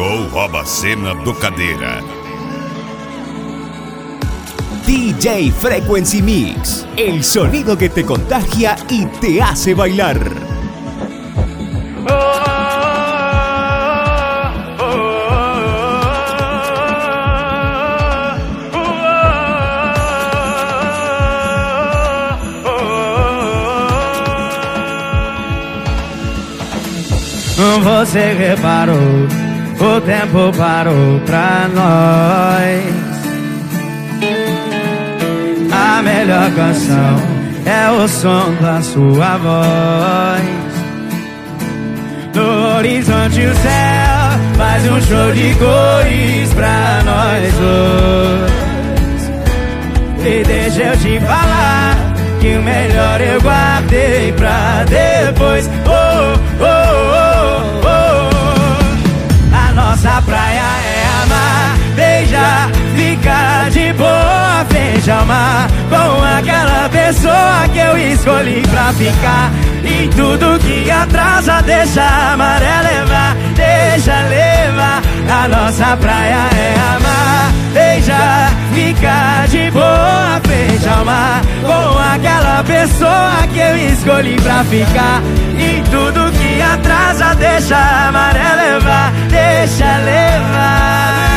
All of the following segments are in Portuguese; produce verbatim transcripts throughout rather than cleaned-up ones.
Chegou o Rouba Cena do Cadeira. D J Frequency Mix, el sonido que te contagia y te hace bailar. Você reparou, o tempo parou pra nós. A melhor canção é o som da sua voz. No horizonte o céu faz um show de cores pra nós dois. E deixa eu te falar que o melhor eu guardei pra depois. Oh, oh, oh, oh. A nossa praia é amar, beijar, ficar de boa frente ao mar, com aquela pessoa que eu escolhi pra ficar. E tudo que atrasa deixa a maré levar, deixa levar. A nossa praia é amar, beijar, ficar de boa frente ao mar, com aquela pessoa que eu escolhi pra ficar. E tudo que atrasa deixa a maré levar, deixa levar.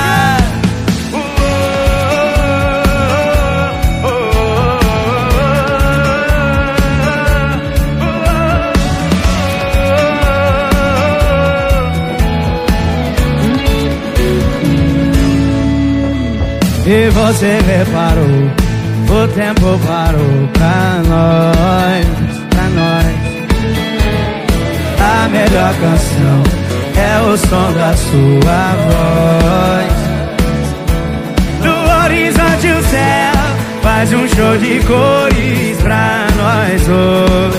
E você reparou, o tempo parou pra nós, pra nós. A melhor canção é o som da sua voz. No horizonte o céu faz um show de cores pra nós dois.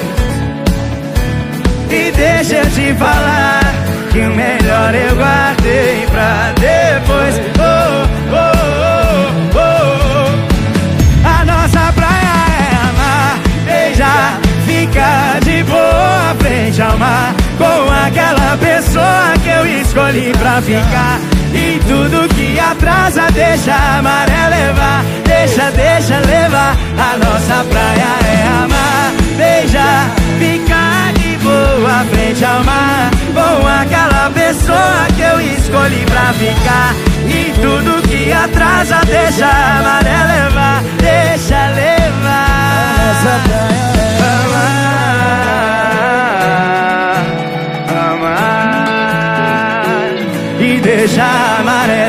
E deixa eu te falar que o melhor eu guardei pra depois. Oh, oh, oh, oh. A nossa praia é amar, beijar, ficar de boa frente ao mar, com aquela pessoa que eu escolhi pra ficar. E tudo que atrasa deixa a maré levar, deixa, deixa levar. A nossa praia é amar, beijar, ficar de boa frente ao mar, com aquela pessoa que eu escolhi pra ficar. E tudo que atrasa deixa a maré levar, deixa levar. A nossa praia é amar, amar, e deixa a maré